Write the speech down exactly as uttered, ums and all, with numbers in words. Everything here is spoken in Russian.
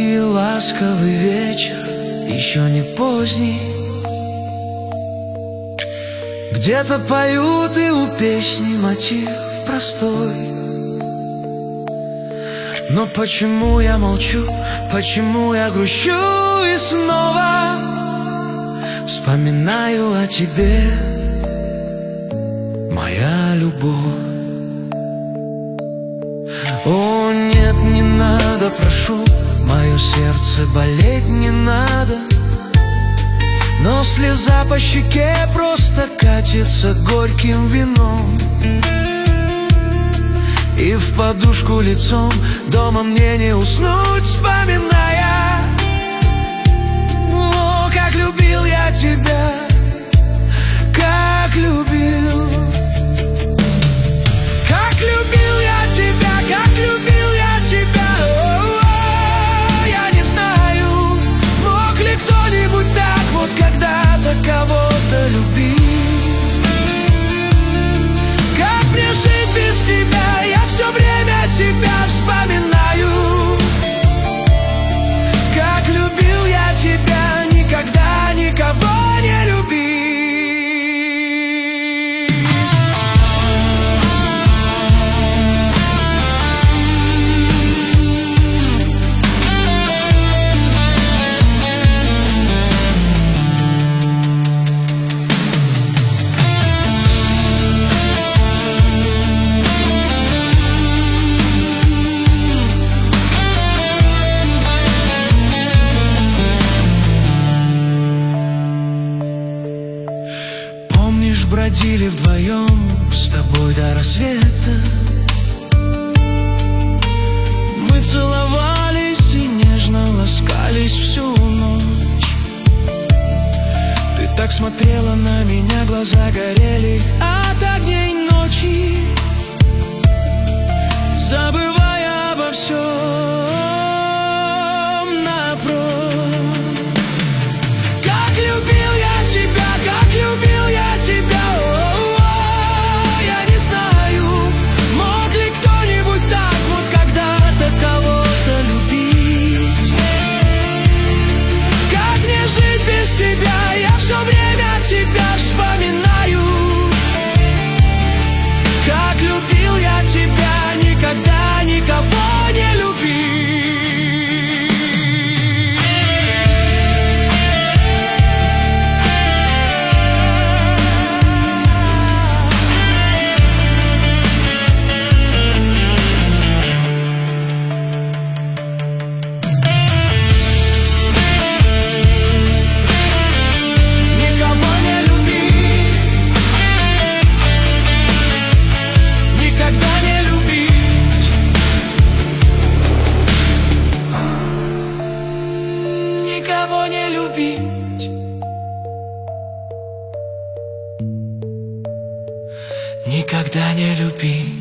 Тихий ласковый вечер, еще не поздний. Где-то поют и у песни мотив простой. Но почему я молчу, почему я грущу и снова вспоминаю о тебе, моя любовь? О, нет, не надо, прошу, мое сердце болеть не надо. Но слеза по щеке просто катится горьким вином, и в подушку лицом дома мне не уснуть, вспоминая, о, как любил я тебя, как любил. Как любил я тебя, как любил я тебя. О, я не знаю, мог ли кто-нибудь так вот когда-то кого-то любить. Как мне жить без тебя? Я все время тебя вспоминаю. Как любил я тебя, никогда никого не любил. Бродили вдвоем с тобой до рассвета. Мы целовались и нежно ласкались всю ночь. Ты так смотрела на меня, глаза горели от огней ночи, забывая обо всем напрочь. Как любил я тебя, как любил я тебя. Я все время тебя вспоминаю. Как любил я тебя, никогда никого не любил. Никого не любить, никогда не любить.